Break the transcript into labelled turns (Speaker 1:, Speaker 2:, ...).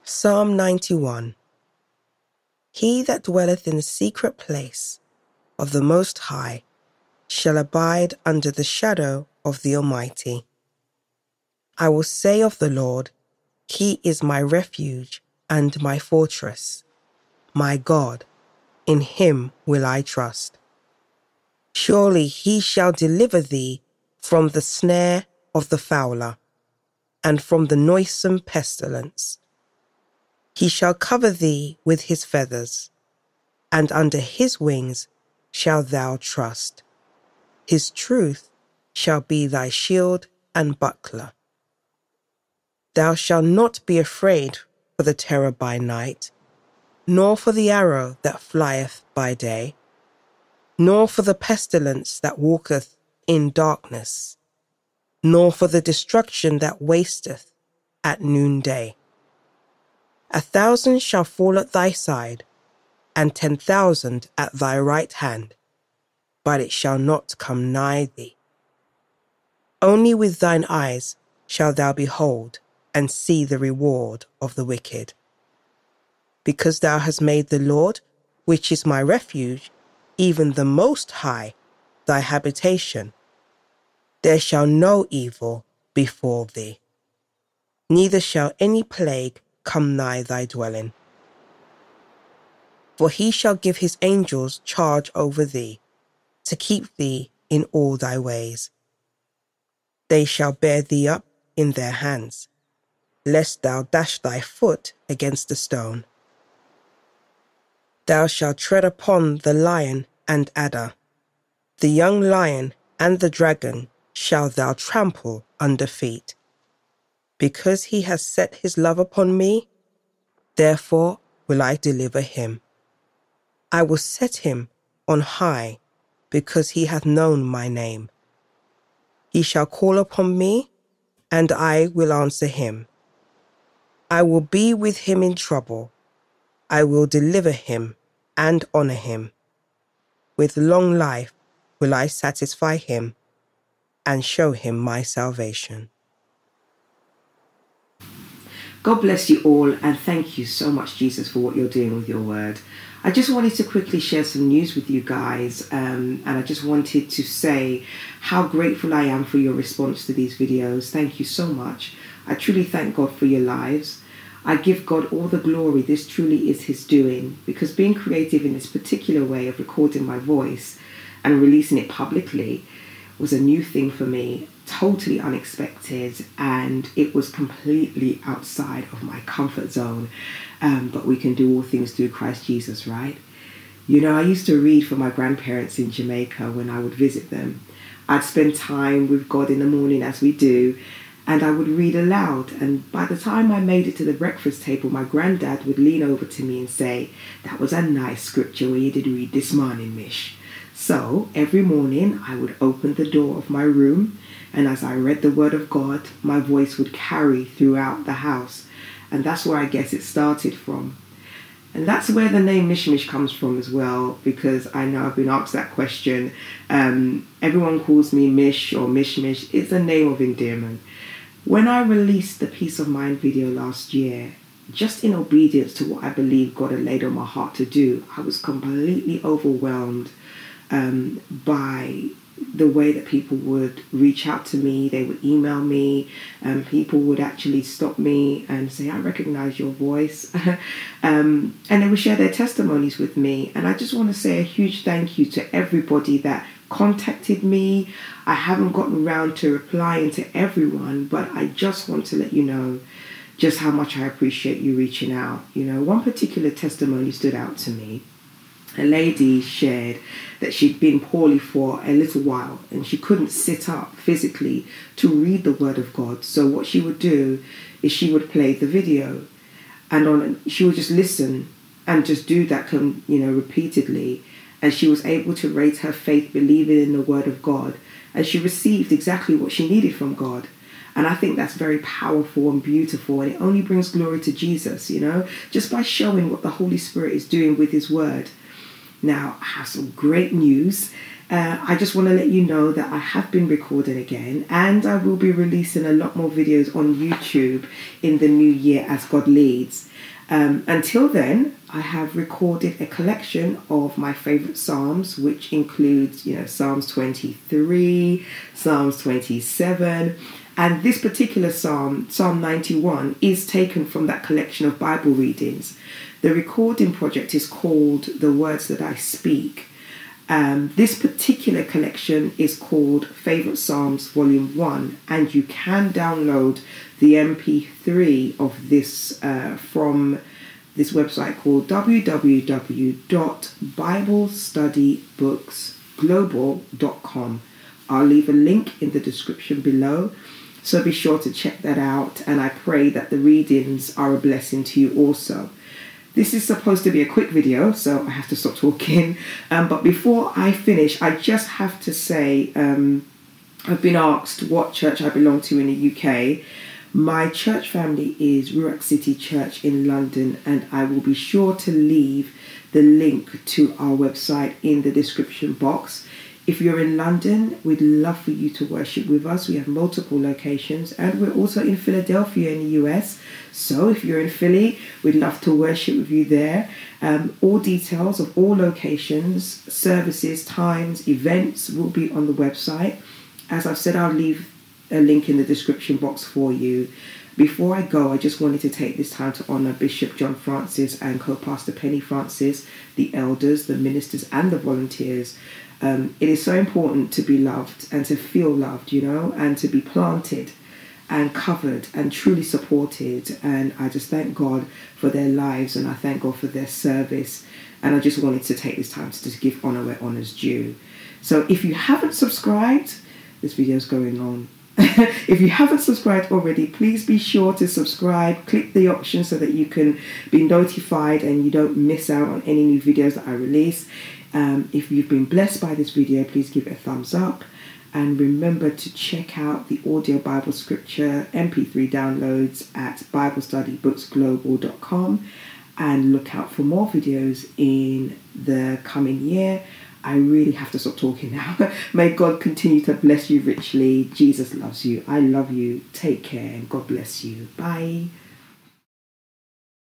Speaker 1: Psalm 91. He that dwelleth in the secret place of the Most High shall abide under the shadow of the Almighty. I will say of the Lord, He is my refuge and my fortress. My God, in Him will I trust. Surely He shall deliver thee from the snare of the fowler, and from the noisome pestilence. He shall cover thee with His feathers, and under His wings shalt thou trust. His truth shall be thy shield and buckler. Thou shalt not be afraid for the terror by night, nor for the arrow that flieth by day, nor for the pestilence that walketh in darkness, nor for the destruction that wasteth at noonday. 1,000 shall fall at thy side, and 10,000 at thy right hand, but it shall not come nigh thee. Only with thine eyes shalt thou behold and see the reward of the wicked. Because thou hast made the Lord, which is my refuge, even the Most High, thy habitation, there shall no evil befall thee, neither shall any plague come nigh thy dwelling. For He shall give His angels charge over thee, to keep thee in all thy ways. They shall bear thee up in their hands, lest thou dash thy foot against a stone. Thou shalt tread upon the lion and adder, the young lion and the dragon shalt thou trample under feet. Because he has set his love upon me, therefore will I deliver him. I will set him on high, because he hath known my name. He shall call upon me, and I will answer him. I will be with him in trouble. I will deliver him and honor him. With long life will I satisfy him and show him my salvation.
Speaker 2: God bless you all, and thank you so much, Jesus, for what you're doing with your word. I just wanted to quickly share some news with you guys, and I just wanted to say how grateful I am for your response to these videos. Thank you so much. I truly thank God for your lives. I give God all the glory. This truly is His doing, because being creative in this particular way of recording my voice and releasing it publicly was a new thing for me, totally unexpected, and it was completely outside of my comfort zone. But we can do all things through Christ Jesus, right? You know, I used to read for my grandparents in Jamaica when I would visit them. I'd spend time with God in the morning, as we do, and I would read aloud. And by the time I made it to the breakfast table, my granddad would lean over to me and say, "That was a nice scripture where you did read this morning, Mish." So every morning I would open the door of my room, and as I read the word of God, my voice would carry throughout the house. And that's where I guess it started from. And that's where the name Mishmish comes from as well, because I know I've been asked that question. Everyone calls me Mish or Mishmish. It's a name of endearment. When I released the Peace of Mind video last year, just in obedience to what I believe God had laid on my heart to do, I was completely overwhelmed by the way that people would reach out to me. They would email me, and people would actually stop me and say, "I recognize your voice." And they would share their testimonies with me. And I just want to say a huge thank you to everybody that contacted me. I haven't gotten around to replying to everyone, but I just want to let you know just how much I appreciate you reaching out. You know, one particular testimony stood out to me. A lady shared that she'd been poorly for a little while and she couldn't sit up physically to read the word of God. So what she would do is she would play the video, and she would just listen and just do that, repeatedly. And she was able to raise her faith, believing in the word of God, and she received exactly what she needed from God. And I think that's very powerful and beautiful, and it only brings glory to Jesus, just by showing what the Holy Spirit is doing with His word. Now, I have some great news. I just want to let you know that I have been recording again, and I will be releasing a lot more videos on YouTube in the new year as God leads. Until then, I have recorded a collection of my favorite Psalms, which includes, Psalms 23, Psalms 27, and this particular Psalm, Psalm 91, is taken from that collection of Bible readings. The recording project is called The Words That I Speak. This particular collection is called Favorite Psalms Volume 1, and you can download the MP3 of this from this website called www.biblestudybooksglobal.com. I'll leave a link in the description below, so be sure to check that out, and I pray that the readings are a blessing to you also. This is supposed to be a quick video, so I have to stop talking. But before I finish, I just have to say, I've been asked what church I belong to in the UK. My church family is Ruach City Church in London, and I will be sure to leave the link to our website in the description box. If you're in London, we'd love for you to worship with us. We have multiple locations, and we're also in Philadelphia in the US. So if you're in Philly, we'd love to worship with you there. All details of all locations, services, times, events will be on the website. As I've said, I'll leave a link in the description box for you. Before I go, I just wanted to take this time to honour Bishop John Francis and Co-Pastor Penny Francis, the elders, the ministers and the volunteers. It is so important to be loved and to feel loved, and to be planted and covered and truly supported. And I just thank God for their lives, and I thank God for their service. And I just wanted to take this time to just give honour where honour's due. So if you haven't subscribed, this video's going on. If you haven't subscribed already, please be sure to subscribe. Click the option so that you can be notified and you don't miss out on any new videos that I release. If you've been blessed by this video, please give it a thumbs up. And remember to check out the audio Bible scripture MP3 downloads at biblestudybooksglobal.com, and look out for more videos in the coming year. I really have to stop talking now. May God continue to bless you richly. Jesus loves you. I love you. Take care, and God bless you. Bye.